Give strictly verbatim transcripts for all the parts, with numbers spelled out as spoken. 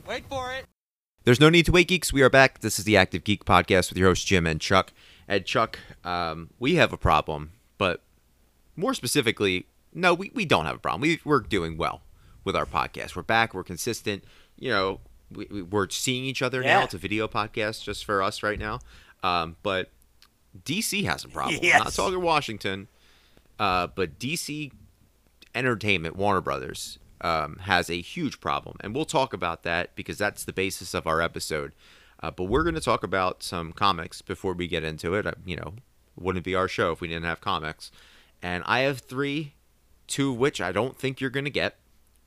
Wait for it. There's no need to wait, geeks. We are back. This is the Active Geek Podcast with your hosts, Jim and Chuck. And Chuck, um, we have a problem, but more specifically, no, we, we don't have a problem. We, we're doing well with our podcast. We're back. We're consistent. You know, we, we, we're seeing each other Yeah. now. It's a video podcast just for us right now. Um, but D C has a problem. Yes. I'm not talking Washington, uh, but D C Entertainment, Warner Brothers, um, has a huge problem. And we'll talk about that because that's the basis of our episode. Uh, but we're going to talk about some comics before we get into it. Uh, you know, it wouldn't be our show if we didn't have comics. And I have three, two of which I don't think you're going to get.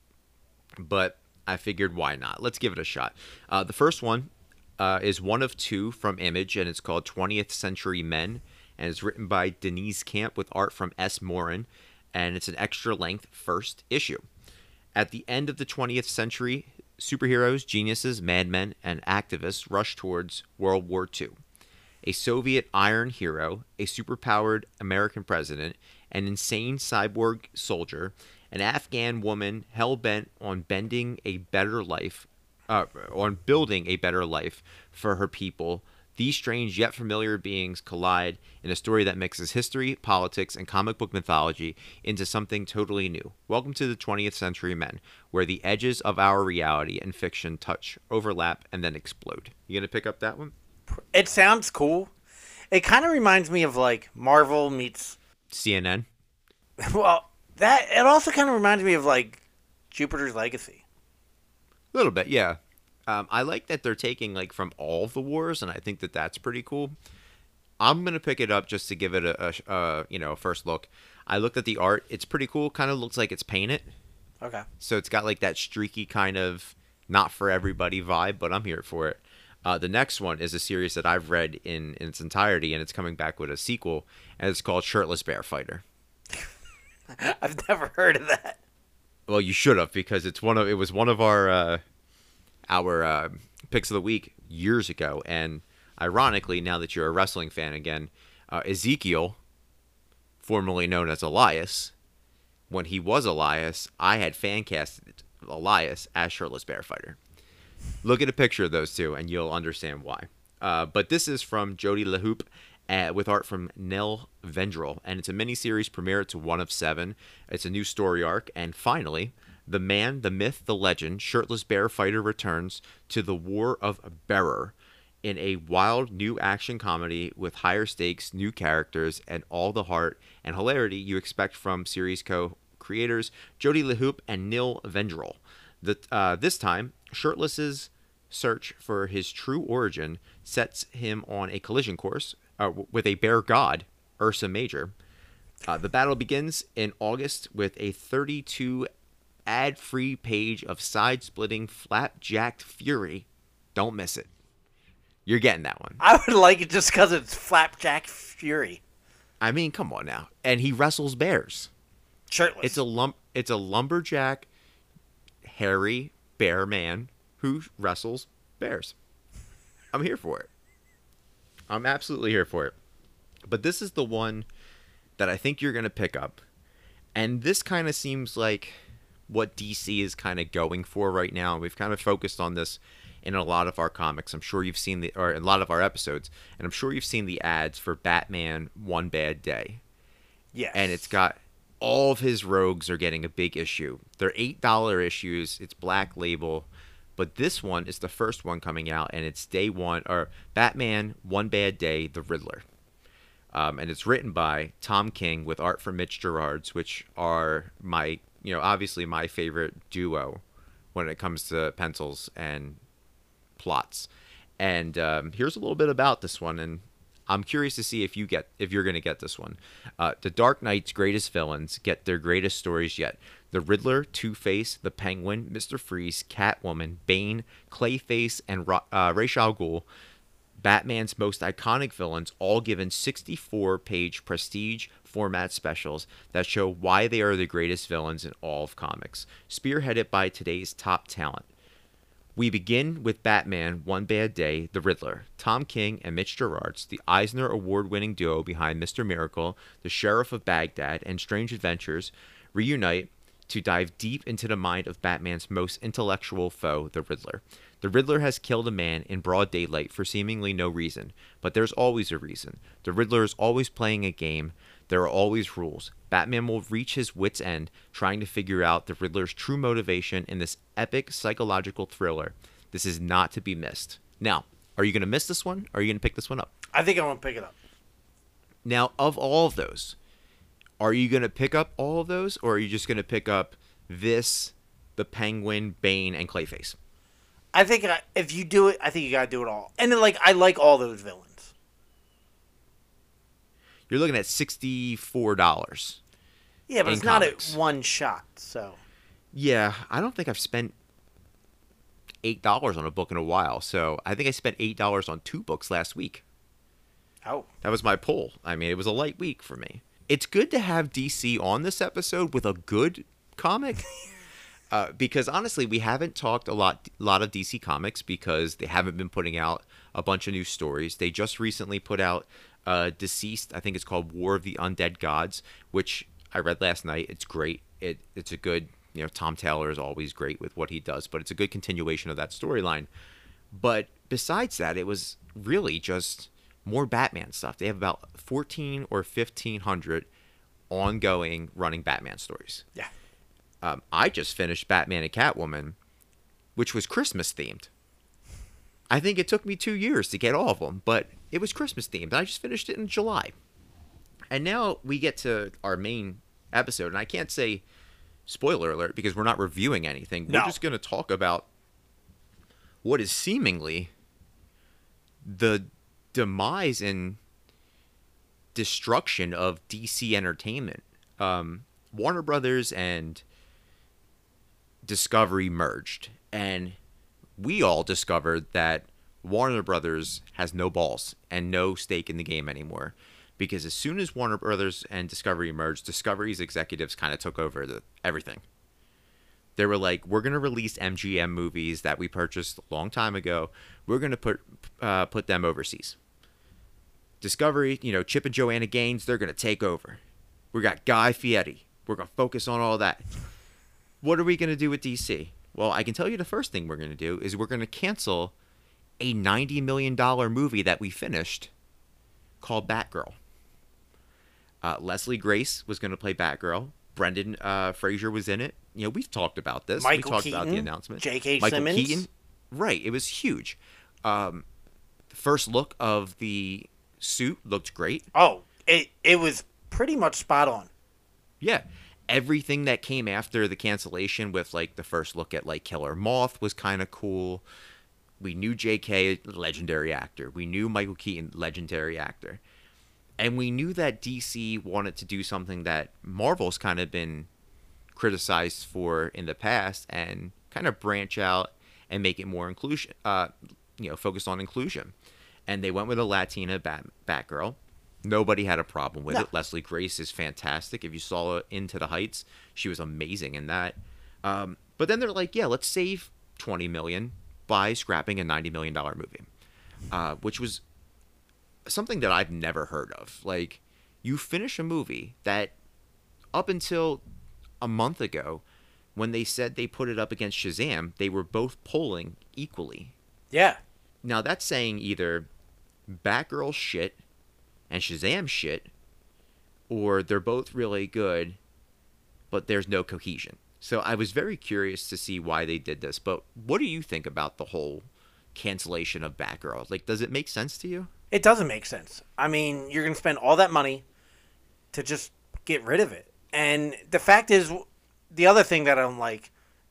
But I figured, why not? Let's give it a shot. Uh, the first one uh, is one of two from Image, and it's called twentieth Century Men. And it's written by Denise Camp with art from S. Morin. And it's an extra-length first issue. At the end of the twentieth century, superheroes, geniuses, madmen, and activists rush towards World War Two. A Soviet iron hero, a superpowered American president, an insane cyborg soldier, an Afghan woman hell-bent on bending a better life, uh, on building a better life for her people. These strange yet familiar beings collide in a story that mixes history, politics, and comic book mythology into something totally new. Welcome to the twentieth Century Men, where the edges of our reality and fiction touch, overlap, and then explode. You gonna pick up that one? It sounds cool. It kind of reminds me of like Marvel meets. C N N? Well, that it also kind of reminds me of like Jupiter's Legacy. A little bit, yeah. Um, I like that they're taking like from all of the wars, and I think that that's pretty cool. I'm gonna pick it up just to give it a, a, a you know a first look. I looked at the art; it's pretty cool. Kind of looks like it's painted, Okay. so it's got like that streaky kind of not for everybody vibe. But I'm here for it. Uh, the next one is a series that I've read in, in its entirety, and it's coming back with a sequel, and it's called Shirtless Bear Fighter. I've never heard of that. Well, you should have, because it's one of it was one of our uh, our uh, picks of the week years ago, and ironically, now that you're a wrestling fan again, uh, Ezekiel, formerly known as Elias, when he was Elias, I had fan casted Elias as Shirtless Bear Fighter. Look at a picture of those two, and you'll understand why. Uh, but this is from Jody LeHoup, uh, with art from Nell Vendrell, and it's a miniseries premiere to one of seven. It's a new story arc, and finally, the man, the myth, the legend, Shirtless Bear Fighter returns to the War of Bearer in a wild new action comedy with higher stakes, new characters, and all the heart and hilarity you expect from series co-creators Jody LeHoup and Nell Vendrell. The, uh, this time, Shirtless's search for his true origin sets him on a collision course uh, with a bear god, Ursa Major. Uh, the battle begins in August with a thirty-two ad-free page of side-splitting flapjacked fury. Don't miss it. You're getting that one. I would like it just because it's Flapjack Fury. I mean, come on now. And he wrestles bears. Shirtless. It's a lump. It's a lumberjack, hairy bear man who wrestles bears. I'm here for it. I'm absolutely here for it. But this is the one that I think you're going to pick up. And this kind of seems like what D C is kind of going for right now. We've kind of focused on this in a lot of our comics. I'm sure you've seen the, or in a lot of our episodes, and I'm sure you've seen the ads for Batman One Bad Day. Yes. And it's got all of his rogues are getting a big issue. They're eight dollar issues. It's Black Label. But this one is the first one coming out, and it's day one, or Batman One Bad Day, The Riddler. Um, and it's written by Tom King with art from Mitch Gerards, which are my, you know, obviously my favorite duo when it comes to pencils and plots. And um, here's a little bit about this one, and I'm curious to see if you get if you're going to get this one. Uh, the Dark Knight's greatest villains get their greatest stories yet. The Riddler, Two-Face, the Penguin, Mister Freeze, Catwoman, Bane, Clayface, and Ra- uh, Ra's al Ghul, Batman's most iconic villains, all given sixty-four page prestige format specials that show why they are the greatest villains in all of comics, spearheaded by today's top talent. We begin with Batman One Bad Day, The Riddler. Tom King and Mitch Gerards, the Eisner Award-winning duo behind Mister Miracle, The Sheriff of Baghdad, and Strange Adventures, reunite to dive deep into the mind of Batman's most intellectual foe, the Riddler. The Riddler has killed a man in broad daylight for seemingly no reason, but there's always a reason. The Riddler is always playing a game. There are always rules. Batman will reach his wit's end trying to figure out the Riddler's true motivation in this epic psychological thriller. This is not to be missed. Now, are you going to miss this one, or are you going to pick this one up? I think I'm going to pick it up. Now, of all of those, are you going to pick up all of those, or are you just going to pick up this, the Penguin, Bane, and Clayface? I think I, if you do it, I think you got to do it all. And then, like, I like all those villains. You're looking at sixty-four dollars. Yeah, but it's comics. not at one shot, so. Yeah, I don't think I've spent eight dollars on a book in a while, so I think I spent eight dollars on two books last week. Oh. That was my poll. I mean, it was a light week for me. It's good to have D C on this episode with a good comic. uh, because honestly, we haven't talked a lot, lot of D C comics because they haven't been putting out a bunch of new stories. They just recently put out uh, Deceased. I think it's called War of the Undead Gods, which I read last night. It's great. It It's a good, you know, Tom Taylor is always great with what he does, but it's a good continuation of that storyline. But besides that, it was really just more Batman stuff. They have about fourteen or fifteen hundred ongoing running Batman stories. Yeah. Um, I just finished Batman and Catwoman, which was Christmas themed. I think it took me two years to get all of them, but it was Christmas themed. I just finished it in July. And now we get to our main episode, and I can't say spoiler alert because we're not reviewing anything. No. We're just going to talk about what is seemingly the demise and destruction of D C Entertainment. Um, Warner Brothers and Discovery merged, and we all discovered that Warner Brothers has no balls and no stake in the game anymore. Because as soon as Warner Brothers and Discovery merged, Discovery's executives kind of took over the, everything. They were like, we're going to release M G M movies that we purchased a long time ago. We're going to put uh, put them overseas. Discovery, you know, Chip and Joanna Gaines, they're going to take over. We got Guy Fieri. We're going to focus on all that. What are we going to do with D C? Well, I can tell you the first thing we're going to do is we're going to cancel a ninety million dollars movie that we finished called Batgirl. Uh, Leslie Grace was going to play Batgirl. Brendan uh, Fraser was in it. You know, we've talked about this. Michael we talked Keaton, about the announcement. J K. Michael Simmons. Keaton. Right. It was huge. Um, first look of the suit looked great. Oh, it it was pretty much spot on. Yeah. Everything that came after the cancellation with, like, the first look at, like, Killer Moth was kind of cool. We knew J K, legendary actor. We knew Michael Keaton, legendary actor. And we knew that D C wanted to do something that Marvel's kind of been criticized for in the past and kind of branch out and make it more inclusion, uh, you know, focused on inclusion. And they went with a Latina Bat- Batgirl. Nobody had a problem with no. it. Leslie Grace is fantastic. If you saw Into the Heights, she was amazing in that. Um, but then they're like, yeah, let's save twenty million dollars by scrapping a ninety million dollars movie, uh, which was something that I've never heard of. Like, you finish a movie that up until a month ago, when they said they put it up against Shazam, they were both polling equally. Yeah. Now, that's saying either Batgirl shit and Shazam shit, or they're both really good, but there's no cohesion. So I was very curious to see why they did this. But what do you think about the whole cancellation of Batgirl? Like, does it make sense to you? It doesn't make sense. I mean, you're going to spend all that money to just get rid of it. And the fact is, the other thing that I don't like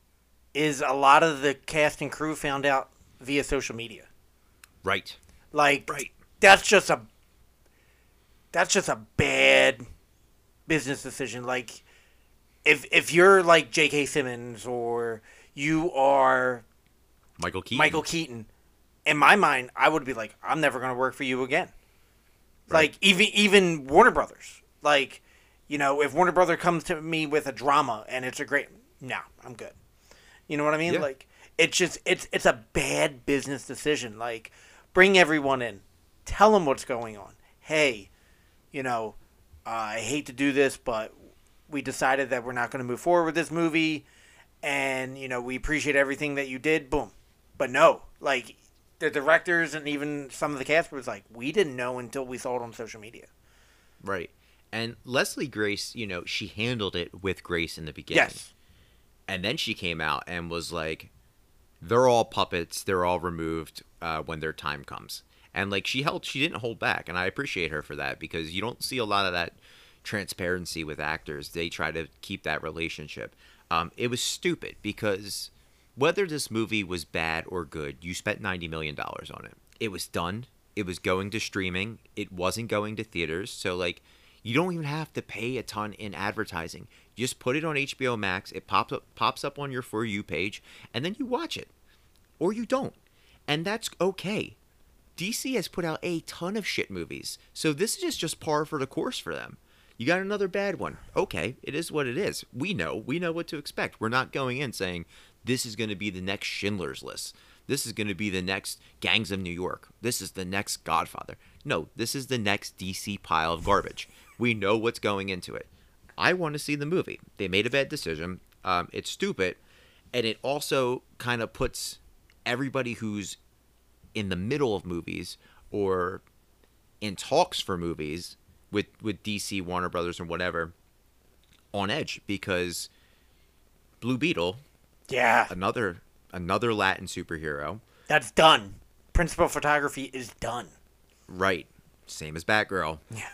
is a lot of the cast and crew found out via social media. Right. Like, Right. that's just a that's just a bad business decision. Like, if if you're like J K. Simmons or you are Michael Keaton. Michael Keaton, in my mind, I would be like, I'm never going to work for you again. Right. Like, even even Warner Brothers. Like, you know, if Warner Brothers comes to me with a drama and it's a great, no, I'm good. You know what I mean? Yeah. Like, it's just, it's it's a bad business decision. Like, bring everyone in. Tell them what's going on. Hey, you know, uh, I hate to do this, but we decided that we're not going to move forward with this movie, and you know we appreciate everything that you did. Boom, but no, like the directors and even some of the cast was like, we didn't know until we saw it on social media. Right. And Leslie Grace, you know, she handled it with grace in the beginning. Yes. And then she came out and was like, they're all puppets. They're all removed uh, when their time comes. And like she held, she didn't hold back. And I appreciate her for that, because you don't see a lot of that transparency with actors. They try to keep that relationship. Um, it was stupid, because whether this movie was bad or good, you spent ninety million dollars on it. It was done. It was going to streaming. It wasn't going to theaters. So like, you don't even have to pay a ton in advertising. You just put it on H B O Max. It pops up, pops up on your For You page, and then you watch it. Or you don't. And that's okay. D C has put out a ton of shit movies. So this is just, just par for the course for them. You got another bad one. Okay, it is what it is. We know. We know what to expect. We're not going in saying, this is going to be the next Schindler's List. This is going to be the next Gangs of New York. This is the next Godfather. No, this is the next D C pile of garbage. We know what's going into it. I want to see the movie. They made a bad decision. Um, it's stupid. And it also kind of puts everybody who's in the middle of movies or in talks for movies with, with D C, Warner Brothers, and whatever on edge, because Blue Beetle, Yeah. another another Latin superhero. That's done. Principal photography is done. Right. Same as Batgirl. Yeah.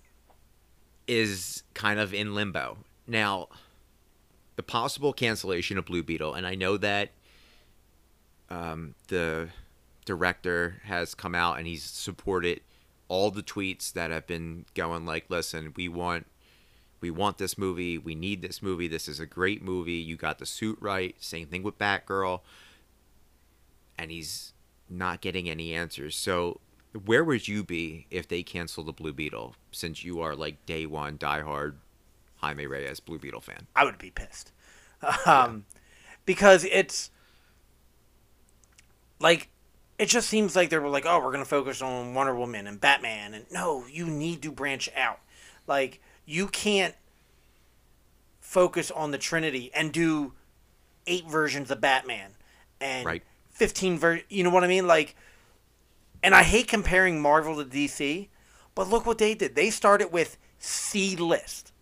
Is kind of in limbo. Now, the possible cancellation of Blue Beetle, and I know that um, the director has come out and he's supported all the tweets that have been going like, listen, we want we want this movie, we need this movie, this is a great movie, you got the suit right, same thing with Batgirl, and he's not getting any answers. So where would you be if they cancel the Blue Beetle, since you are like day one diehard Jaime Reyes Blue Beetle fan? I would be pissed. Um, because it's like, it just seems like they were like, oh, we're going to focus on Wonder Woman and Batman. And no, you need to branch out. Like, you can't focus on the Trinity and do eight versions of Batman and Right. fifteen ver- you know what I mean? Like, and I hate comparing Marvel to D C, but look what they did. They started with C-list.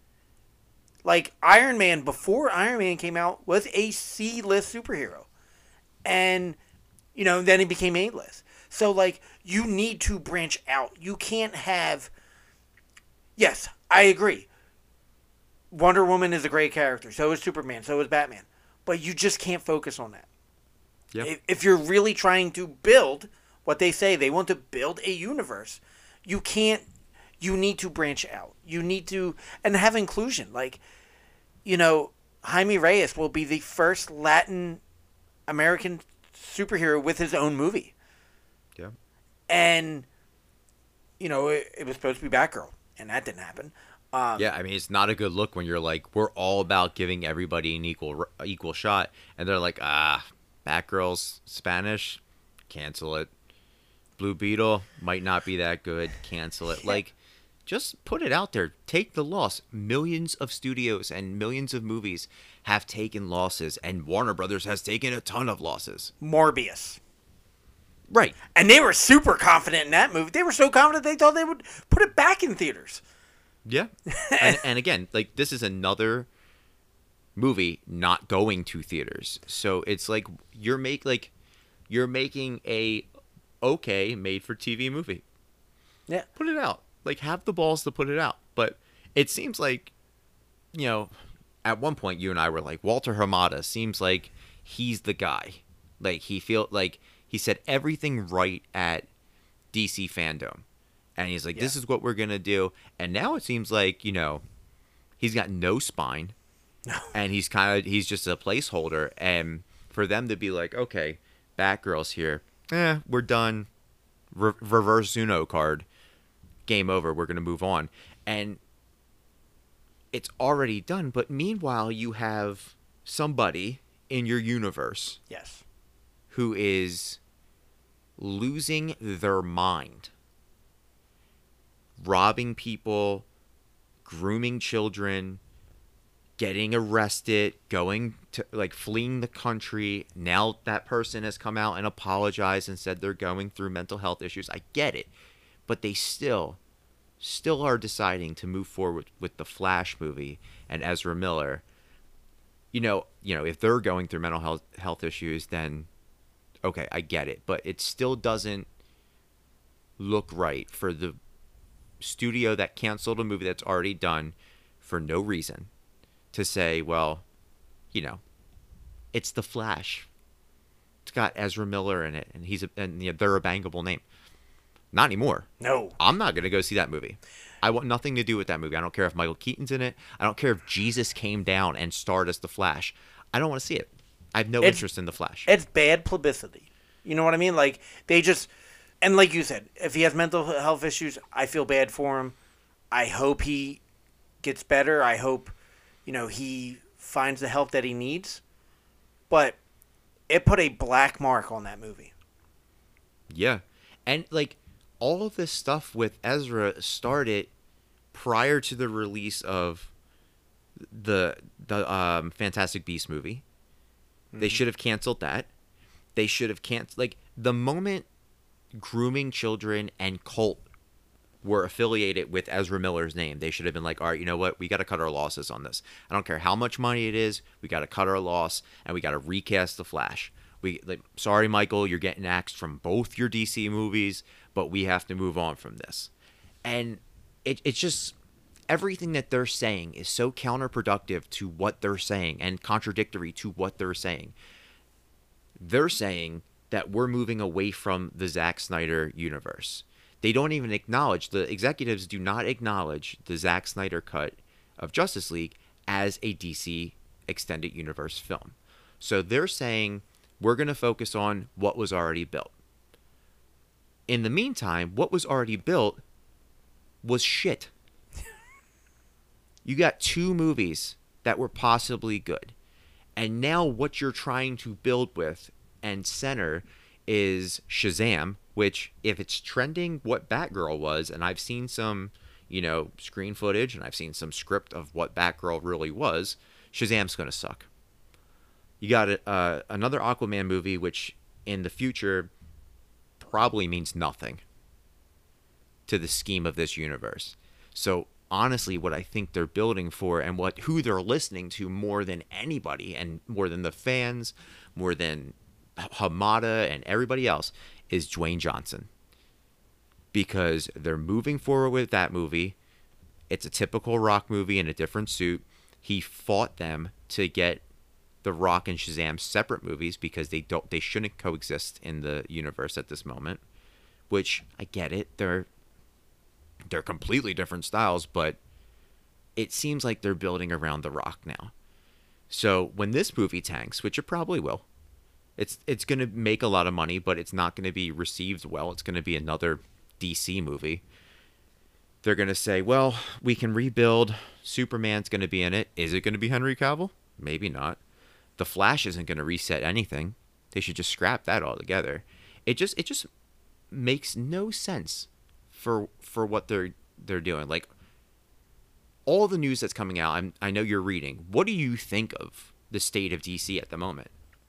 Like, Iron Man, before Iron Man came out, was a C-list superhero. And, you know, then he became A-list. So, like, you need to branch out. You can't have... Yes, I agree. Wonder Woman is a great character. So is Superman. So is Batman. But you just can't focus on that. Yep. If, if you're really trying to build what they say, they want to build a universe, you can't, you need to branch out. You need to, and have inclusion. Like, you know, Jaime Reyes will be the first Latin American superhero with his own movie. Yeah. And, you know, it, it was supposed to be Batgirl, and that didn't happen. Um, Yeah, I mean, it's not a good look when you're like, we're all about giving everybody an equal equal shot, and they're like, ah, Batgirl's Spanish, cancel it. Blue Beetle might not be that good, cancel it. Like, just put it out there. Take the loss. Millions of studios and millions of movies have taken losses, and Warner Brothers has taken a ton of losses. Morbius. Right. And they were super confident in that movie. They were so confident they thought they would put it back in theaters. Yeah. and, and again, like, this is another movie not going to theaters. So it's like you're make like you're making a okay made for T V movie. Yeah. Put it out. Like, have the balls to put it out. But it seems like, you know, at one point you and I were like, Walter Hamada seems like he's the guy. Like, he feel like he said everything right at D C Fandom. And he's like, this Yeah. is what we're going to do. And now it seems like, you know, he's got no spine. No. And he's kind of, he's just a placeholder. And for them to be like, okay, Batgirl's here. Eh, we're done. Re- reverse Uno card. Game over. We're going to move on. And it's already done. But meanwhile, you have somebody in your universe Yes. who is losing their mind, robbing people, grooming children, getting arrested, going to like fleeing the country. Now that person has come out and apologized and said they're going through mental health issues. I get it. But they still still are deciding to move forward with the Flash movie and Ezra Miller. You know, you know, if they're going through mental health health issues, then okay, I get it. But it still doesn't look right for the studio that canceled a movie that's already done for no reason to say, well, you know, it's the Flash. It's got Ezra Miller in it, and he's a, and you know, they're a bangable name. Not anymore. No. I'm not going to go see that movie. I want nothing to do with that movie. I don't care if Michael Keaton's in it. I don't care if Jesus came down and starred as the Flash. I don't want to see it. I have no It's- interest in the Flash. It's bad publicity. You know what I mean? Like, they just... And like you said, if he has mental health issues, I feel bad for him. I hope he gets better. I hope, you know, he finds the help that he needs. But it put a black mark on that movie. Yeah. And, like, all of this stuff with Ezra started prior to the release of the the um, Fantastic Beasts movie. Mm-hmm. They should have canceled that. They should have canceled... Like, the moment grooming children and cult were affiliated with Ezra Miller's name, they should have been like, all right, you know what? We got to cut our losses on this. I don't care how much money it is. We got to cut our loss, and we got to recast the Flash. We like, sorry, Michael, you're getting axed from both your D C movies, but we have to move on from this. And it, it's just everything that they're saying is so counterproductive to what they're saying and contradictory to what they're saying. They're saying that we're moving away from the Zack Snyder universe. They don't even acknowledge, the executives do not acknowledge the Zack Snyder cut of Justice League as a D C extended universe film. So they're saying we're going to focus on what was already built. In the meantime, what was already built was shit. You got two movies that were possibly good. And now what you're trying to build with and center is Shazam, which if it's trending what Batgirl was, and I've seen some, you know, screen footage and I've seen some script of what Batgirl really was, Shazam's going to suck. You got a, uh, another Aquaman movie, which in the future probably means nothing to the scheme of this universe. So honestly, what I think they're building for and what who they're listening to more than anybody and more than the fans, more than Hamada and everybody else, is Dwayne Johnson. Because they're moving forward with that movie. It's a typical Rock movie in a different suit. He fought them to get The Rock and Shazam separate movies because they don't they shouldn't coexist in the universe at this moment. Which I get it. They're they're completely different styles, but it seems like they're building around The Rock now. So when this movie tanks, which it probably will, it's it's going to make a lot of money, but it's not going to be received well. It's going to be another D C movie. They're going to say, well, we can rebuild. Superman's going to be in it. Is it going to be Henry Cavill? Maybe not. The Flash isn't going to reset anything. They should just scrap that altogether. It just it just makes no sense for for what they're they're doing. Like all the news that's coming out, I'm, I know you're reading. What do you think of the state of D C at the moment?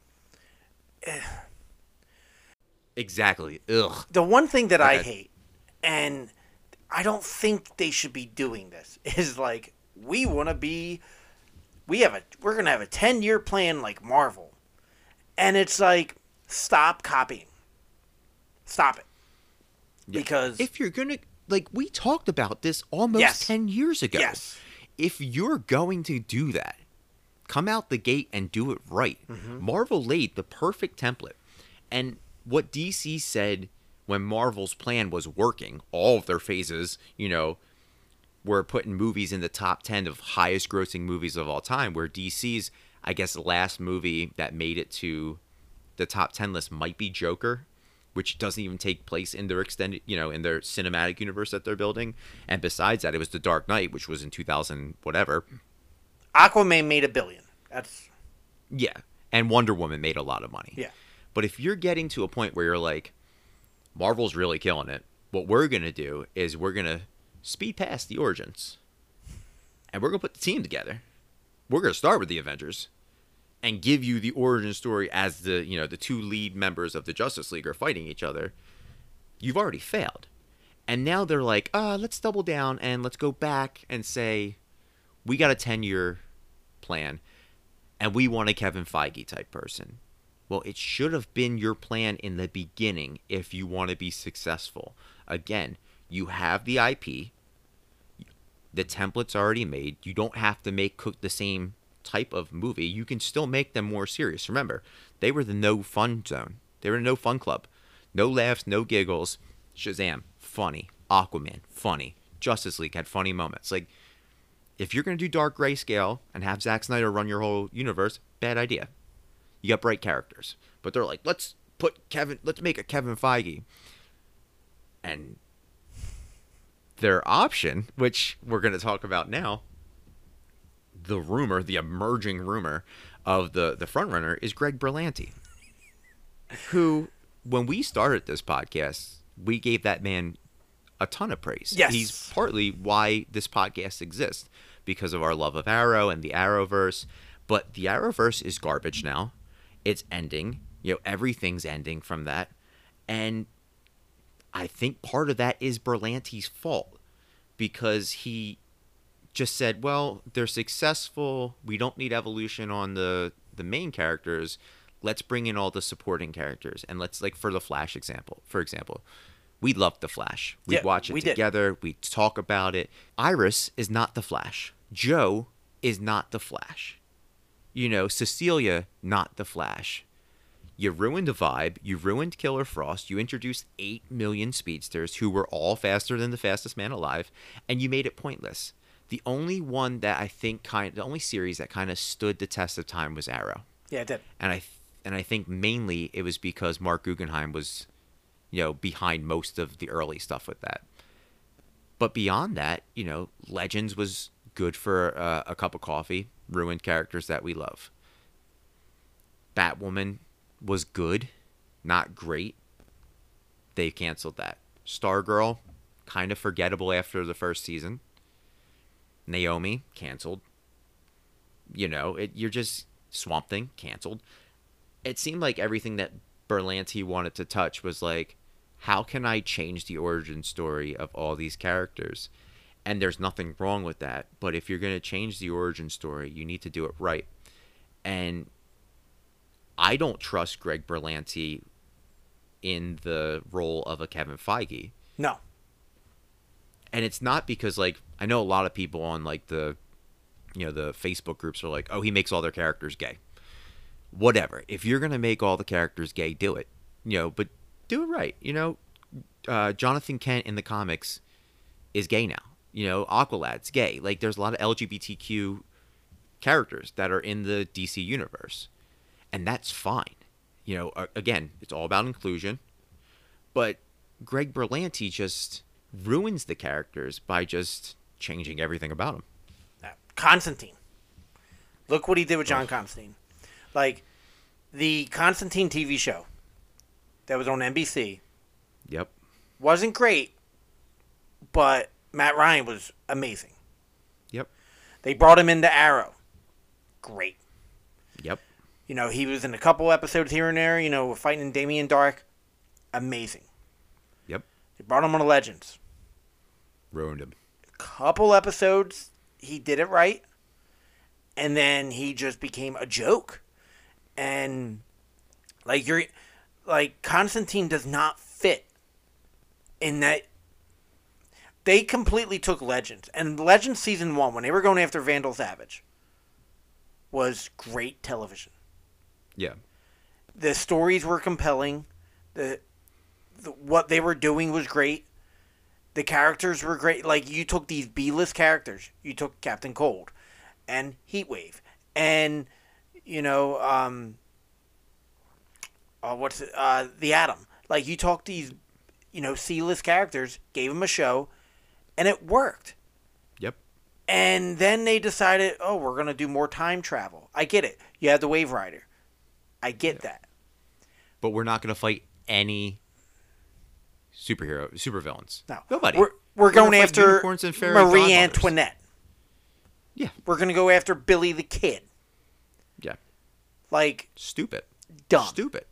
Exactly. Ugh. The one thing that I Okay. hate, and I don't think they should be doing this, is like we want to be, we have a, we're gonna have a ten year plan like Marvel, and it's like stop copying, stop it, because If you're gonna, like, we talked about this almost Yes. ten years ago. Yes. If you're going to do that, come out the gate and do it right. Mm-hmm. Marvel laid the perfect template. And what D C said when Marvel's plan was working, all of their phases, you know, were putting movies in the top ten of highest grossing movies of all time, where D C's, I guess, last movie that made it to the top ten list might be Joker, which doesn't even take place in their extended, you know, in their cinematic universe that they're building. And besides that, it was The Dark Knight, which was in two thousand whatever. Aquaman made a billion. That's Yeah. And Wonder Woman made a lot of money. yeah. But if you're getting to a point where you're like, Marvel's really killing it, what we're going to do is we're going to speed past the origins. And we're going to put the team together. we're going to start with the Avengers and give you the origin story as the, you know, the two lead members of the Justice League are fighting each other, you've already failed. And now they're like, uh, let's double down and let's go back and say, we got a ten-year plan and we want a Kevin Feige type person. Well, it should have been your plan in the beginning if you want to be successful. Again, you have the I P. The template's already made. You don't have to make cook the same type of movie. You can still make them more serious. Remember, they were the no fun zone. They were the no fun club. No laughs, no giggles. Shazam, funny. Aquaman, funny. Justice League had funny moments. Like, if you're going to do dark grayscale and have Zack Snyder run your whole universe, bad idea. You got bright characters. But they're like, let's put Kevin, let's make a Kevin Feige. And their option, which we're going to talk about now, the rumor, the emerging rumor of the, the frontrunner is Greg Berlanti, who, when we started this podcast, we gave that man a ton of praise. Yes. He's partly why this podcast exists, because of our love of Arrow and the Arrowverse. But the Arrowverse is garbage now. It's ending. You know, everything's ending from that. And I think part of that is Berlanti's fault, because he just said, well, they're successful. We don't need evolution on the, the main characters. Let's bring in all the supporting characters. And let's, like, for the Flash example, for example, we loved the Flash. We'd Yeah, watch it we did. together. We'd talk about it. Iris is not the Flash. Joe is not the Flash. You know, Cecilia, not the Flash. You ruined the vibe. You ruined Killer Frost. You introduced eight million speedsters who were all faster than the fastest man alive, and you made it pointless. The only one that I think kind, the only series that kind of stood the test of time was Arrow. Yeah, it did. And I, and I think mainly it was because Mark Guggenheim was, you know, behind most of the early stuff with that. But beyond that, you know, Legends was good for uh, a cup of coffee, ruined characters that we love. Batwoman was good, not great. They canceled that. Stargirl, kind of forgettable after the first season. Naomi, canceled. You know, it, you're just Swamp Thing, canceled. It seemed like everything that Berlanti wanted to touch was like, how can I change the origin story of all these characters? And there's nothing wrong with that. But if you're going to change the origin story, you need to do it right. And I don't trust Greg Berlanti in the role of a Kevin Feige. No. And it's not because, like, I know a lot of people on, like, the, you know, the Facebook groups are like, oh, he makes all their characters gay. Whatever. If you're going to make all the characters gay, do it. You know, but do it right. You know, uh, Jonathan Kent in the comics is gay now. You know, Aqualad's gay. Like, there's a lot of L G B T Q characters that are in the D C universe. And that's fine. You know, uh, again, it's all about inclusion. But Greg Berlanti just ruins the characters by just changing everything about them. Constantine. Look what he did with John Constantine. Like, the Constantine T V show that was on N B C Yep. wasn't great, but Matt Ryan was amazing. Yep. They brought him into Arrow. Great. Yep. You know, he was in a couple episodes here and there, you know, fighting Damien Dark. Amazing. Yep. They brought him on Legends. Ruined him. Couple episodes, he did it right. And then he just became a joke. And, like, you're, like, Constantine does not fit in that. They completely took Legends. And Legends Season one, when they were going after Vandal Savage, was great television. Yeah. The stories were compelling. The, the what they were doing was great. The characters were great. Like, you took these B-list characters. You took Captain Cold and Heatwave and, you know, um, uh, what's it, uh, the Atom. Like, you took these, you know, C-list characters, gave them a show, and it worked. Yep. And then they decided, oh, we're going to do more time travel. I get it. You had the Wave Rider. I get Yeah. that. But we're not going to fight any superhero, supervillains. No. Nobody. We're, we're gonna going fight after unicorns and fairy Marie godmothers. Antoinette. Yeah. We're going to go after Billy the Kid. Yeah. Like, Stupid. dumb. Stupid.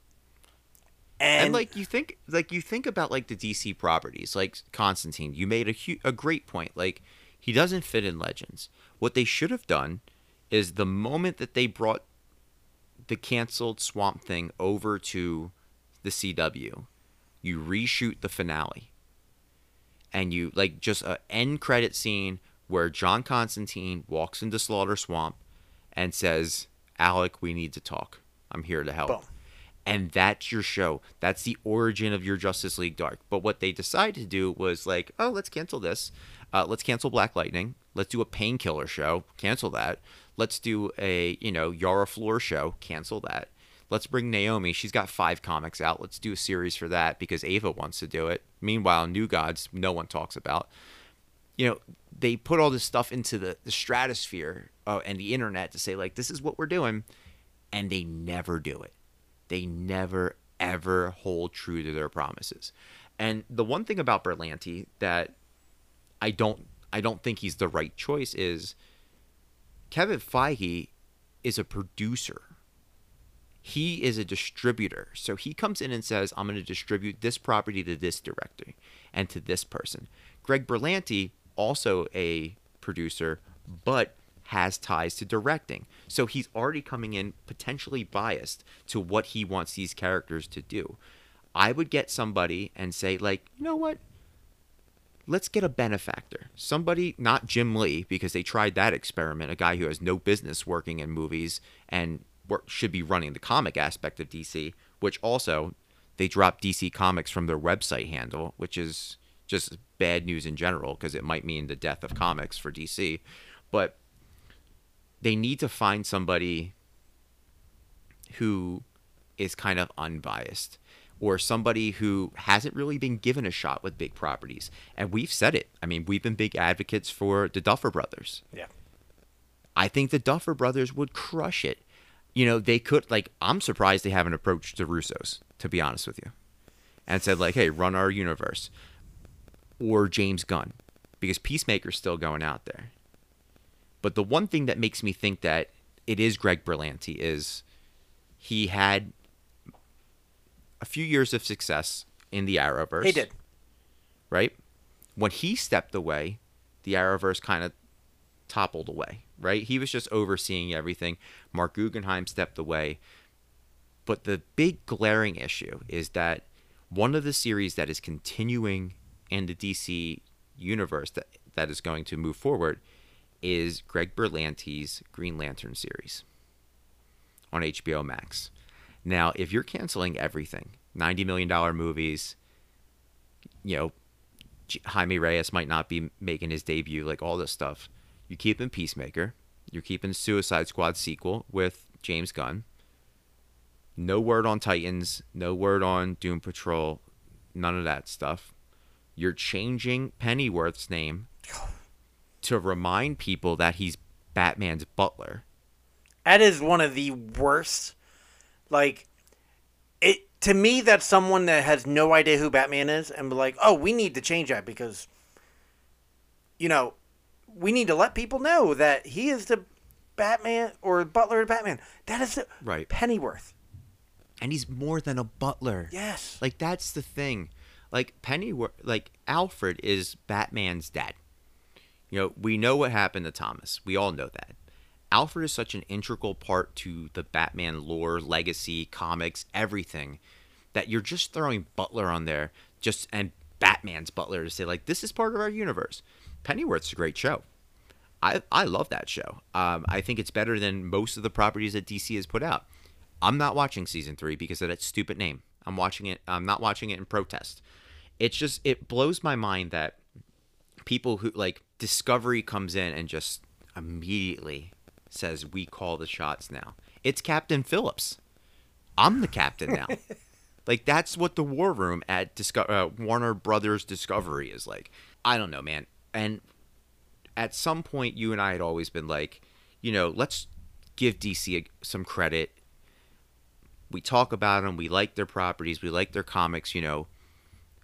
And, And like you think, like you think about like the D C properties, like Constantine. You made a hu- a great point. Like he doesn't fit in Legends. What they should have done is the moment that they brought the canceled Swamp Thing over to the C W, you reshoot the finale, and you like just a end credit scene where John Constantine walks into Slaughter Swamp and says, "Alec, we need to talk. I'm here to help." boom. And that's your show. That's the origin of your Justice League Dark. But what they decided to do was like, oh, let's cancel this. Uh, let's cancel Black Lightning. Let's do a Painkiller show. Cancel that. Let's do a, you know, Yara Flor show. Cancel that. Let's bring Naomi. She's got five comics out. Let's do a series for that because Ava wants to do it. Meanwhile, New Gods, no one talks about. You know, they put all this stuff into the, the stratosphere uh, and the internet to say, like, this is what we're doing. And they never do it. They never, ever hold true to their promises. And the one thing about Berlanti that I don't I don't think he's the right choice is Kevin Feige is a producer. He is a distributor. So he comes in and says, I'm going to distribute this property to this director and to this person. Greg Berlanti, also a producer, but has ties to directing. So he's already coming in potentially biased to what he wants these characters to do. I would get somebody and say, like, you know what? Let's get a benefactor. Somebody, not Jim Lee, because they tried that experiment, a guy who has no business working in movies and work, should be running the comic aspect of D C, which also they dropped D C Comics from their website handle, which is just bad news in general because it might mean the death of comics for D C. But they need to find somebody who is kind of unbiased or somebody who hasn't really been given a shot with big properties. And we've said it. I mean, we've been big advocates for the Duffer Brothers. Yeah. I think the Duffer Brothers would crush it. You know, they could, like, I'm surprised they haven't approached the Russos, to be honest with you, and said, like, hey, run our universe. Or James Gunn, because Peacemaker's still going out there. But the one thing that makes me think that it is Greg Berlanti is he had a few years of success in the Arrowverse. He did. Right? When he stepped away, the Arrowverse kind of toppled away, right? He was just overseeing everything. Mark Guggenheim stepped away. But the big glaring issue is that one of the series that is continuing in the D C universe that, that is going to move forward is Greg Berlanti's Green Lantern series on H B O Max. Now, if you're canceling everything, ninety million dollars movies, you know, Jaime Reyes might not be making his debut, like all this stuff. You keep in Peacemaker. You're keeping Suicide Squad sequel with James Gunn. No word on Titans. No word on Doom Patrol. None of that stuff. You're changing Pennyworth's name to remind people that he's Batman's butler. That is one of the worst. Like, it to me, that's someone that has no idea who Batman is and be like, oh, we need to change that because, you know, we need to let people know that he is the Batman or butler of Batman. That is the Right. Pennyworth. And he's more than a butler. Yes. Like, that's the thing. Like, Pennyworth, like, Alfred is Batman's dad. You know, we know what happened to Thomas. We all know that. Alfred is such an integral part to the Batman lore, legacy, comics, everything, that you're just throwing Butler on there, just and Batman's Butler to say, like, this is part of our universe. Pennyworth's a great show. I I love that show. Um, I think it's better than most of the properties that D C has put out. I'm not watching season three because of that stupid name. I'm watching it. I'm not watching it in protest. It's just, it blows my mind that people who, like, Discovery comes in and just immediately says, we call the shots now. It's Captain Phillips. I'm the captain now. Like, that's what the war room at Disco- uh, Warner Brothers Discovery is like. I don't know, man. And at some point, you and I had always been like, you know, let's give D C a, some credit. We talk about them. We like their properties. We like their comics, you know.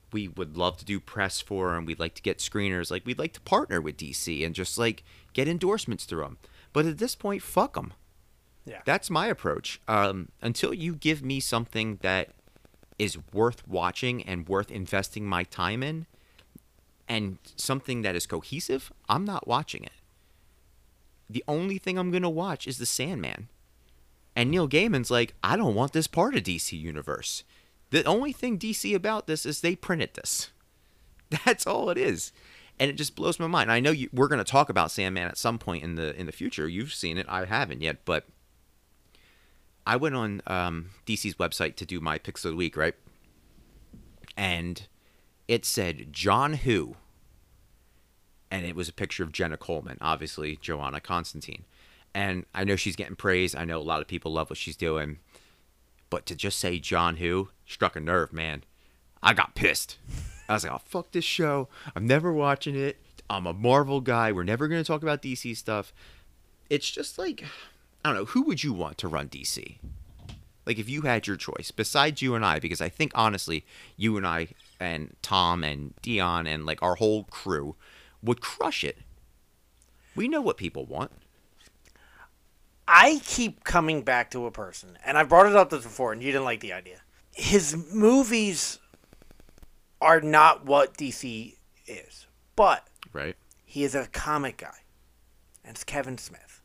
we would love to do press for them. We'd like to get screeners. Like, we'd like to partner with D C and just, like, get endorsements through them. But at this point, fuck them. Yeah. That's my approach. Um, until you give me something that is worth watching and worth investing my time in, and something that is cohesive, I'm not watching it. The only thing I'm going to watch is The Sandman. And Neil Gaiman's like, I don't want this part of D C Universe. The only thing D C about this is they printed this. That's all it is. And it just blows my mind. I know you, we're going to talk about Sandman at some point in the in the future. You've seen it. I haven't yet. But I went on um, D C's website to do my picks of the week, right? And it said John Who. And it was a picture of Jenna Coleman, obviously Joanna Constantine. And I know she's getting praise. I know a lot of people love what she's doing. But to just say John Who struck a nerve, man. I got pissed. I was like, oh, fuck this show. I'm never watching it. I'm a Marvel guy. We're never going to talk about D C stuff. It's just like, I don't know. Who would you want to run D C? Like, if you had your choice, besides you and I, because I think, honestly, you and I and Tom and Dion and, like, our whole crew would crush it. We know what people want. I keep coming back to a person, and I brought it up this before, and you didn't like the idea. His movies are not what D C is, but Right. he is a comic guy, and it's Kevin Smith.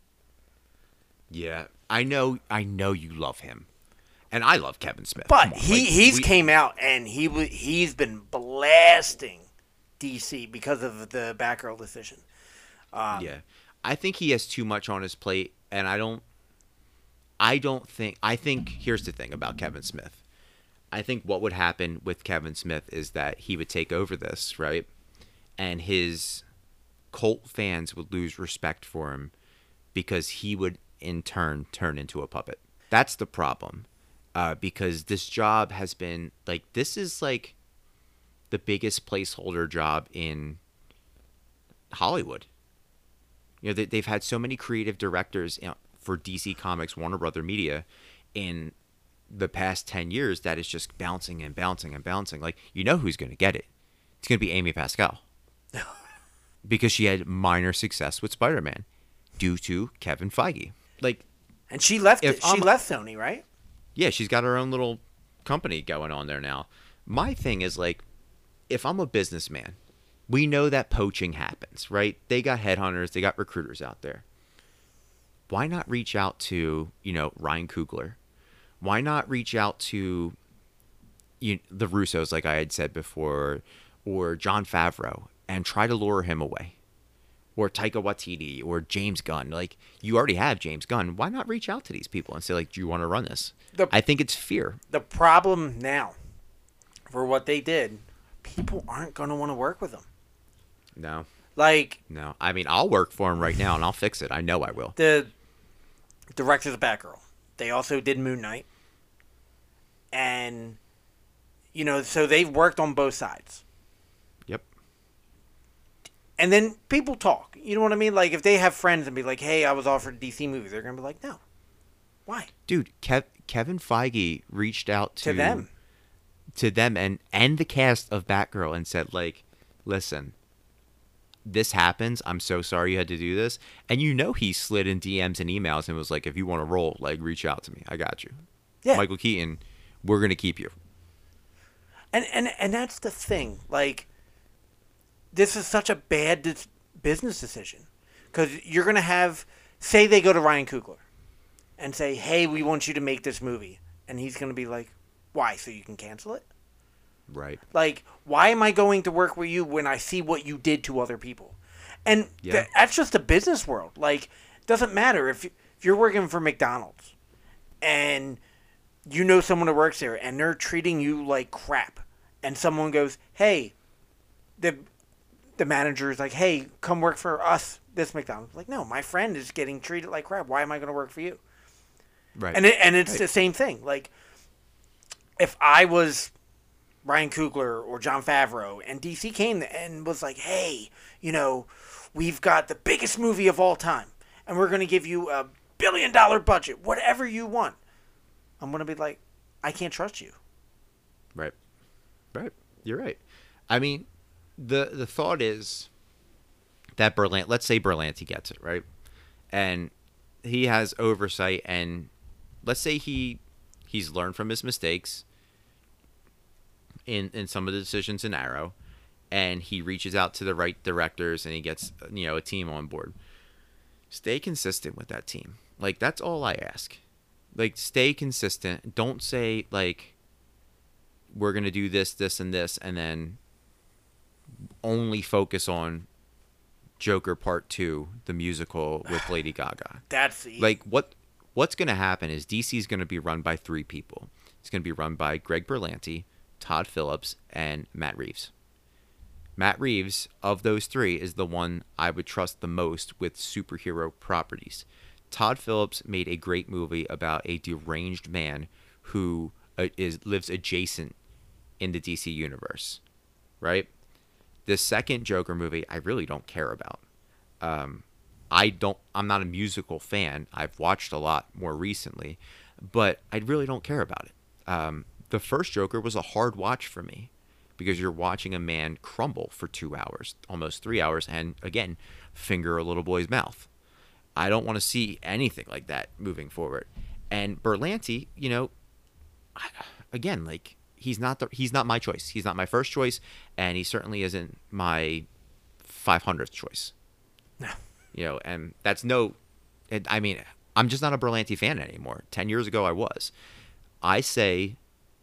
Yeah, I know. I know you love him, and I love Kevin Smith. But Come on, he like, he's we- came out and he w- he's been blasting D C because of the Batgirl decision. Um, Yeah, I think he has too much on his plate, and I don't. I don't think. I think here's the thing about Kevin Smith. I think what would happen with Kevin Smith is that he would take over this, right? And his cult fans would lose respect for him because he would, in turn, turn into a puppet. That's the problem. Uh, because this job has been, like, this is, like, the biggest placeholder job in Hollywood. You know, they, they've had so many creative directors, you know, for D C Comics, Warner Brother Media, in the past ten years that is just bouncing and bouncing and bouncing. Like, you know who's going to get it. It's going to be Amy Pascal. Because she had minor success with Spider-Man due to Kevin Feige. Like, and she left. If It. She I'm- left Sony, right? yeah, she's got her own little company going on there now. My thing is, like, if I'm a businessman, we know that poaching happens, right? They got headhunters, they got recruiters out there. Why not reach out to, you know, Ryan Coogler? Why not reach out to you, the Russos, like I had said before, or Jon Favreau, and try to lure him away? Or Taika Waititi, or James Gunn. Like, you already have James Gunn. Why not reach out to these people and say, like, do you want to run this? The- I think it's fear. The problem now, for what they did, people aren't going to want to work with them. No, Like no. I mean, I'll work for him right now, and I'll fix it. I know I will. the directors of Batgirl, they also did Moon Knight, and you know, so they've worked on both sides. Yep. And then people talk. You know what I mean? Like, if they have friends and be like, "Hey, I was offered a D C movie," they're gonna be like, "No, why?" Dude, Kev- Kevin Feige reached out to, To them. to them and and the cast of Batgirl and said, like, listen, this happens. I'm so sorry you had to do this. And you know he slid in D Ms and emails and was like, if you want to roll, like, reach out to me. I got you. Yeah. Michael Keaton, we're gonna keep you. And and and that's the thing. Like, this is such a bad dis- business decision, because you're gonna have, say they go to Ryan Coogler and say, "Hey, we want you to make this movie," and he's gonna be like, "Why? So you can cancel it?" Right. Like, why am I going to work with you when I see what you did to other people? And Yeah. th- that's just the business world. Like, it doesn't matter if, you, if you're working for McDonald's and you know someone who works there and they're treating you like crap, and someone goes, "Hey," the the manager is like, "Hey, come work for us, this McDonald's." Like, no, my friend is getting treated like crap. Why am I going to work for you? Right. And it, and it's Right. the same thing. Like, if I was Ryan Coogler or Jon Favreau and D C came and was like, "Hey, you know, we've got the biggest movie of all time, and we're going to give you a billion dollar budget, whatever you want," I'm going to be like, "I can't trust you." Right. Right. You're right. I mean, the the thought is that Berlant, let's say Berlanti gets it, right? And he has oversight, and let's say he he's learned from his mistakes in in some of the decisions in Arrow, and he reaches out to the right directors and he gets, you know, a team on board. Stay consistent with that team. Like, that's all I ask. Like, stay consistent. Don't say, like, we're going to do this, this, and this, and then only focus on Joker Part two, the musical with Lady Gaga. That's like what what's going to happen is D C is going to be run by three people. It's going to be run by Greg Berlanti, Todd Phillips, and Matt Reeves. Matt Reeves, of those three, is the one I would trust the most with superhero properties. Todd Phillips made a great movie about a deranged man who uh, is lives adjacent in the D C universe, right? The second Joker movie, I really don't care about. Um, I don't. I'm not a musical fan. I've watched a lot more recently, but I really don't care about it. Um, the first Joker was a hard watch for me because you're watching a man crumble for two hours, almost three hours, and again, finger a little boy's mouth. I don't want to see anything like that moving forward. And Berlanti, you know, again, like he's not the he's not my choice. He's not my first choice, and he certainly isn't my five hundredth choice. No. You know, and that's no. It, I mean, I'm just not a Berlanti fan anymore. Ten years ago, I was. I say,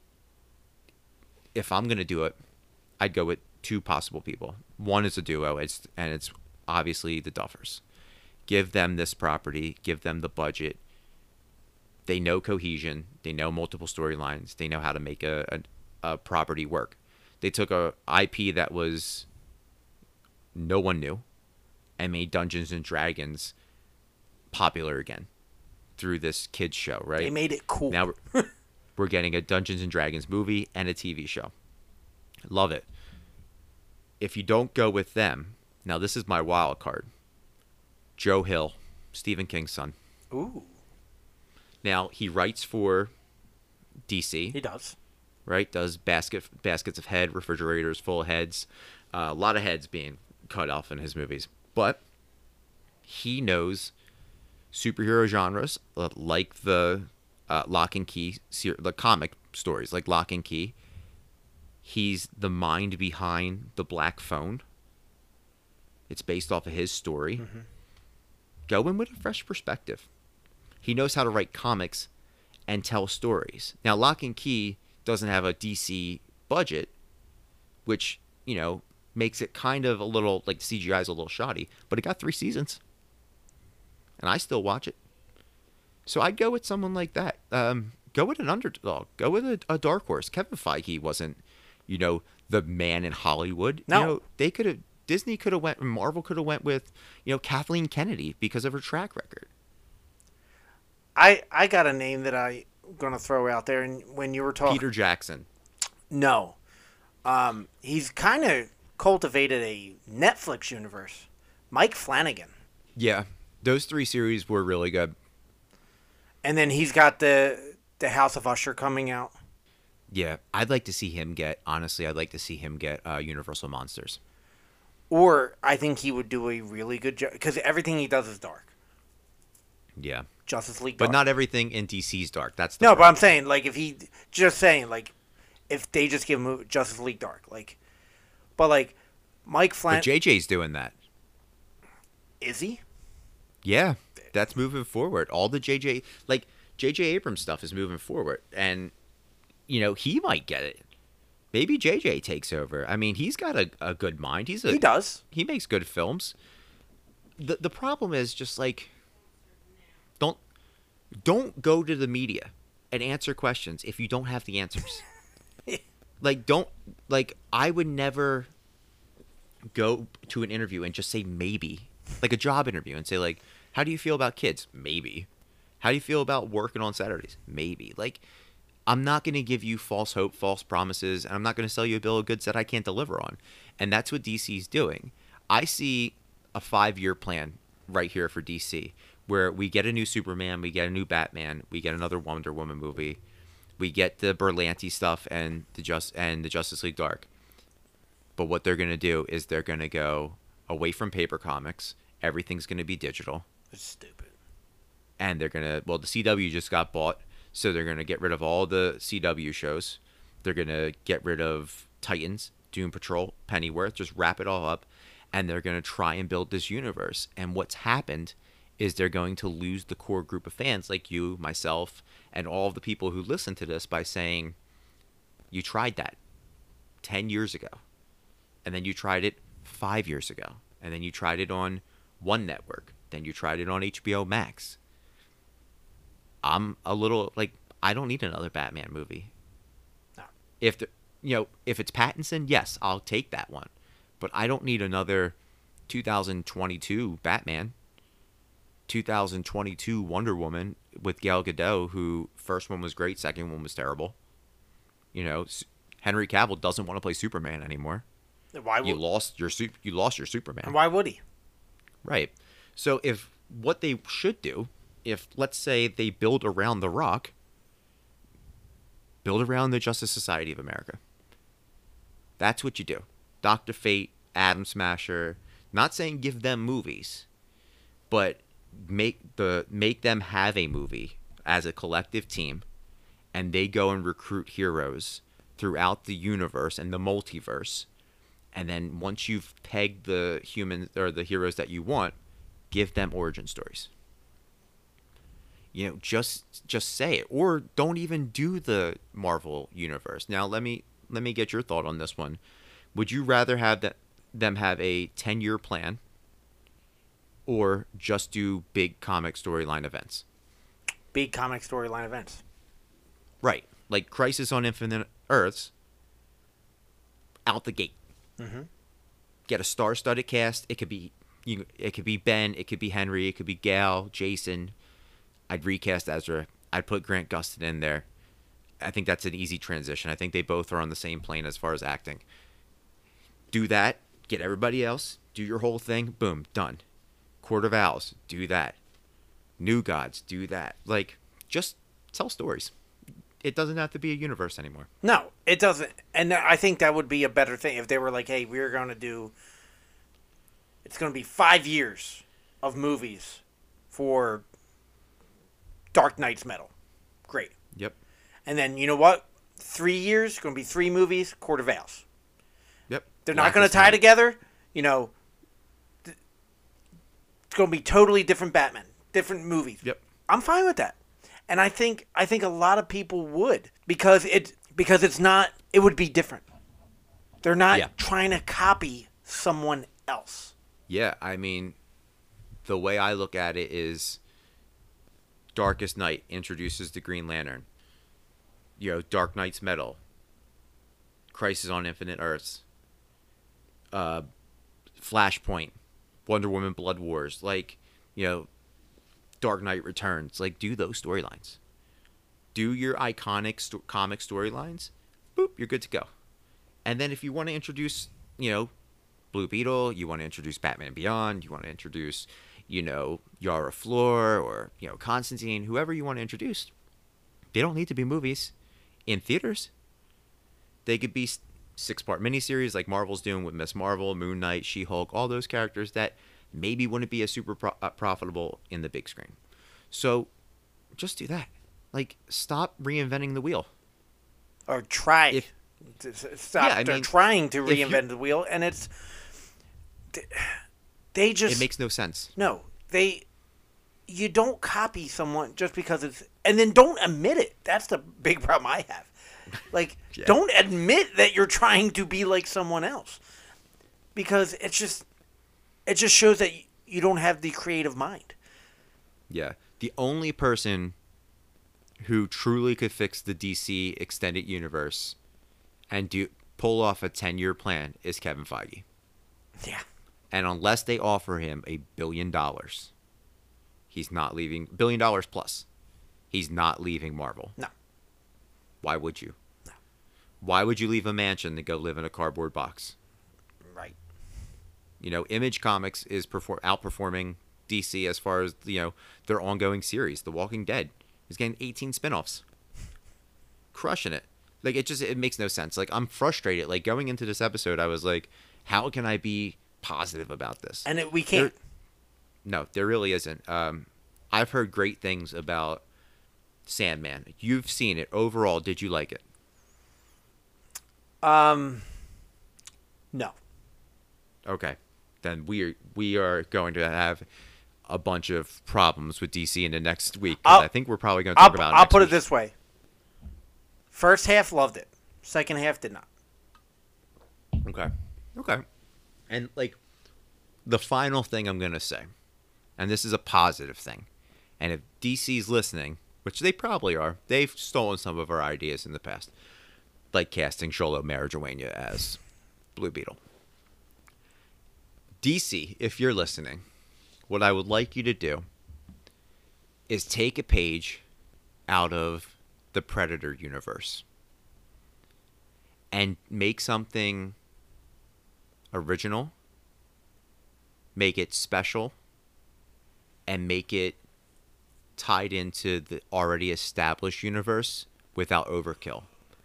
if I'm gonna do it, I'd go with two possible people. One is a duo. It's and it's obviously the Duffers. Give them this property. Give them the budget. They know cohesion. They know multiple storylines. They know how to make a, a, a property work. They took a I P that was no one knew and made Dungeons and Dragons popular again through this kids show, right? They made it cool. Now we're, we're getting a Dungeons and Dragons movie and a T V show. Love it. If you don't go with them, now this is my wild card. Joe Hill, Stephen King's son. Ooh. Now, he writes for D C. He does. Right? Does basket baskets of head, refrigerators full of heads. Uh, a lot of heads being cut off in his movies. But he knows superhero genres uh, like the uh, Lock and Key, the comic stories like Lock and Key. He's the mind behind The Black Phone. It's based off of his story. Mm-hmm. Go in with a fresh perspective. He knows how to write comics and tell stories. Now, Lock and Key doesn't have a D C budget, which, you know, makes it kind of a little, like, C G I is a little shoddy, but it got three seasons. And I still watch it. So I'd go with someone like that. Um, go with an underdog. Go with a, a dark horse. Kevin Feige wasn't, you know, the man in Hollywood. No. You know, they could have, Disney could have went, Marvel could have went with, you know, Kathleen Kennedy because of her track record. I, I got a name that I'm going to throw out there. And when you were talking... Peter Jackson. No. Um, he's kind of cultivated a Netflix universe. Mike Flanagan. Yeah. Those three series were really good. And then he's got the the House of Usher coming out. Yeah. I'd like to see him get... Honestly, I'd like to see him get uh, Universal Monsters. Or I think he would do a really good job. Because everything he does is dark. Yeah. Justice League dark. But not everything in D C's dark. That's the no, problem. but I'm saying, like, if he... Just saying, like, if they just give him Justice League dark. Like, but, like, Mike Flanagan... But J J's doing that. Is he? Yeah. That's moving forward. All the J J... Like, J J Abrams stuff is moving forward. And, you know, he might get it. Maybe J J takes over. I mean, he's got a, a good mind. He's a... He does. He makes good films. The The problem is just, like... Don't don't go to the media and answer questions if you don't have the answers. Like, don't, like, I would never go to an interview and just say maybe. Like a job interview and say, like, how do you feel about kids? Maybe. How do you feel about working on Saturdays? Maybe. Like, I'm not going to give you false hope, false promises, and I'm not going to sell you a bill of goods that I can't deliver on. And that's what D C's doing. I see a five-year plan right here for D C where we get a new Superman, we get a new Batman, we get another Wonder Woman movie, we get the Berlanti stuff and the just and the Justice League Dark. But what they're going to do is they're going to go away from paper comics. Everything's going to be digital. It's stupid. And they're going to, well, the C W just got bought, so they're going to get rid of all the C W shows. They're going to get rid of Titans, Doom Patrol, Pennyworth, just wrap it all up. And they're going to try and build this universe. And what's happened is they're going to lose the core group of fans like you, myself, and all of the people who listen to this by saying, you tried that ten years ago. And then you tried it five years ago. And then you tried it on one network. Then you tried it on H B O Max. I'm a little, like, I don't need another Batman movie. No. If, the, you know, if it's Pattinson, yes, I'll take that one. But I don't need another two thousand twenty-two Batman, two thousand twenty-two Wonder Woman with Gal Gadot, who first one was great, second one was terrible. You know, Henry Cavill doesn't want to play Superman anymore. Why would you lost your su- you lost your Superman? And why would he? Right. So if what they should do, if let's say they build around The Rock, build around the Justice Society of America. That's what you do. Doctor Fate, Atom Smasher. Not saying give them movies, but make the make them have a movie as a collective team, and they go and recruit heroes throughout the universe and the multiverse. And then once you've pegged the humans or the heroes that you want, give them origin stories. You know, just just say it, or don't even do the Marvel universe. Now, let me let me get your thought on this one. Would you rather have that them have a ten-year plan, or just do big comic storyline events? Big comic storyline events. Right, like Crisis on Infinite Earths. Out the gate. Mm-hmm. Get a star-studded cast. It could be you. It could be Ben. It could be Henry. It could be Gal, Jason. I'd recast Ezra. I'd put Grant Gustin in there. I think that's an easy transition. I think they both are on the same plane as far as acting. Do that. Get everybody else. Do your whole thing. Boom. Done. Court of Owls. Do that. New Gods. Do that. Like, just tell stories. It doesn't have to be a universe anymore. No, it doesn't. And I think that would be a better thing if they were like, hey, we're going to do... It's going to be five years of movies for Dark Knight's Metal. Great. Yep. And then, you know what? Three years, going to be three movies, Court of Owls. Yep. They're not going to tie together. You know, th- it's going to be totally different Batman, different movies. Yep. I'm fine with that. And I think I think a lot of people would because it because it's not it would be different. They're not Yeah. trying to copy someone else. Yeah, I mean, the way I look at it is Darkest Night introduces the Green Lantern. You know, Dark Knight's Metal. Crisis on Infinite Earths. Uh, Flashpoint. Wonder Woman Blood Wars. Like, you know, Dark Knight Returns. Like, do those storylines. Do your iconic sto- comic storylines. Boop, you're good to go. And then if you want to introduce, you know, Blue Beetle, you want to introduce Batman Beyond, you want to introduce, you know, Yara Flor or, you know, Constantine, whoever you want to introduce. They don't need to be movies in theaters. They could be six-part miniseries like Marvel's doing with Miss Marvel, Moon Knight, She-Hulk, all those characters that maybe wouldn't be as super pro- uh, profitable in the big screen. So just do that. Like, stop reinventing the wheel. Or try. If, to stop. Yeah, I They're mean, trying to if you- reinvent the wheel, and it's they just it makes no sense. no. They you don't copy someone just because it's and then don't admit it. That's the big problem I have. Like, Yeah. don't admit that you're trying to be like someone else because it's just it just shows that you don't have the creative mind. Yeah. The only person who truly could fix the D C extended universe and do pull off a ten-year plan is Kevin Feige. Yeah. And unless they offer him a billion dollars, he's not leaving. Billion dollars plus. He's not leaving Marvel. No. Why would you? No. Why would you leave a mansion to go live in a cardboard box? Right. You know, Image Comics is perform- outperforming D C as far as, you know, their ongoing series. The Walking Dead is getting eighteen spinoffs. Crushing it. Like it just it makes no sense. Like I'm frustrated. Like going into this episode, I was like, how can I be positive about this? And it, we can't. There, no, there really isn't. Um, I've heard great things about Sandman. You've seen it. Overall, did you like it? Um, no. Okay, then we are we are going to have a bunch of problems with D C in the next week. 'Cause I think we're probably going to talk I'll, about it I'll next put week. it this way. First half, loved it. Second half, did not. Okay. Okay. And like the final thing I'm going to say, and this is a positive thing, and if D C's listening, which they probably are, they've stolen some of our ideas in the past, like casting Xolo Maridueña as Blue Beetle. D C, if you're listening, what I would like you to do is take a page out of the Predator universe and make something original, make it special, and make it tied into the already established universe without overkill.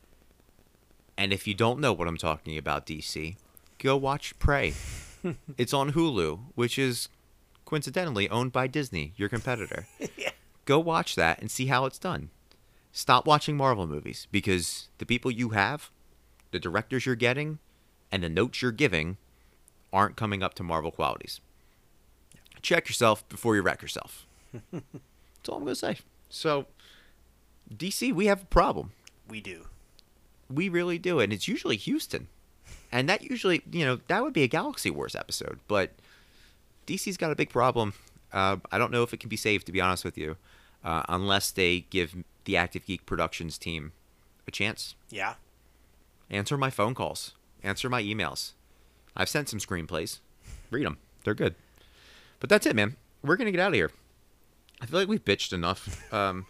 And if you don't know what I'm talking about, D C, go watch Prey. It's on Hulu, which is coincidentally owned by Disney, your competitor. Yeah. Go watch that and see how it's done. Stop watching Marvel movies because the people you have, the directors you're getting, and the notes you're giving aren't coming up to Marvel qualities. Check yourself before you wreck yourself. That's all I'm going to say. So, D C, we have a problem. We do. We really do. And it's usually Houston. And that usually, you know, that would be a Galaxy Wars episode. But D C's got a big problem. Uh, I don't know if it can be saved, to be honest with you, uh, unless they give the Active Geek Productions team a chance. Yeah. Answer my phone calls. Answer my emails. I've sent some screenplays. Read them. They're good. But that's it, man. We're going to get out of here. I feel like we've bitched enough. Um,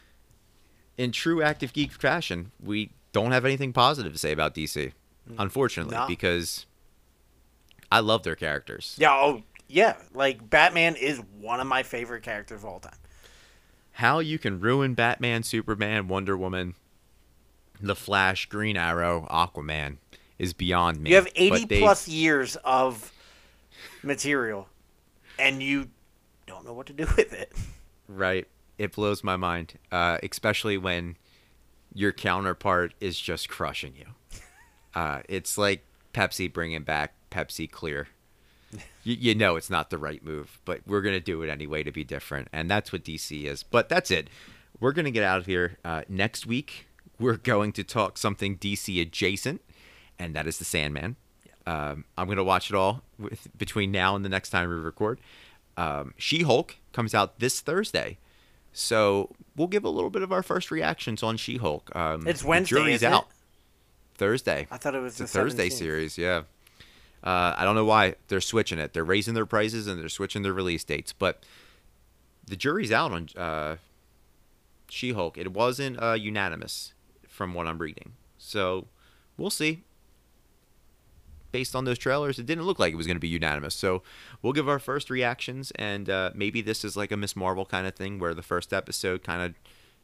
in true Active Geek fashion, we don't have anything positive to say about D C, unfortunately, No. because I love their characters. Yeah. Oh, yeah. Like Batman is one of my favorite characters of all time. How you can ruin Batman, Superman, Wonder Woman, The Flash, Green Arrow, Aquaman is beyond me. You have eighty But they- plus years of material, and you don't know what to do with it. Right. It blows my mind, uh, especially when your counterpart is just crushing you. Uh, it's like Pepsi bringing back Pepsi Clear. You, you know it's not the right move, but we're going to do it anyway to be different, and that's what D C is. But that's it. We're going to get out of here. Uh, next week, we're going to talk something D C adjacent, and that is The Sandman. Um, I'm going to watch it all with, between now and the next time we record. Um, She-Hulk comes out this Thursday. So we'll give a little bit of our first reactions on She-Hulk. Um, It's the Wednesday, jury's isn't it? out. Thursday. I thought it was It's the a Thursday seventeenth. series, yeah. Uh, I don't know why they're switching it. They're raising their prices and they're switching their release dates. But the jury's out on uh, She-Hulk. It wasn't uh, unanimous from what I'm reading. So we'll see. Based on those trailers, it didn't look like it was going to be unanimous. So we'll give our first reactions, and uh, maybe this is like a Miss Marvel kind of thing where the first episode kind of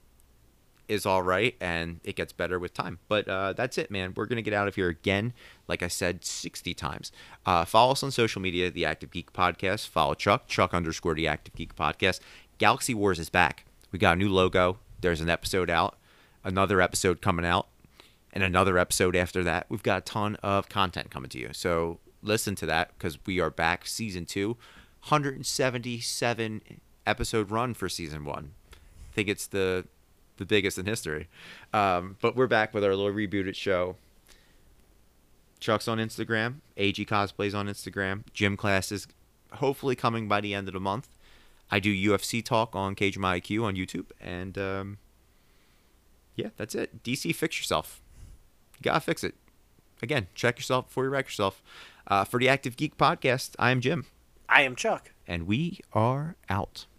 is all right and it gets better with time. But uh, that's it, man. We're going to get out of here again, like I said, sixty times. Uh, follow us on social media, The Active Geek Podcast. Follow Chuck, Chuck underscore The Active Geek Podcast. Galaxy Wars is back. We got a new logo. There's an episode out, another episode coming out, and another episode after that. We've got a ton of content coming to you. So listen to that because we are back season two. one hundred seventy-seven episode run for season one. I think it's the the biggest in history. Um, but we're back with our little rebooted show. Chuck's on Instagram. A G Cosplays on Instagram. Gym class is hopefully coming by the end of the month. I do U F C talk on Cage My I Q on YouTube. And um, yeah, that's it. D C, fix yourself. You gotta fix it. Again, check yourself before you wreck yourself. Uh, for the Active Geek Podcast, I am Jim. I am Chuck. And we are out.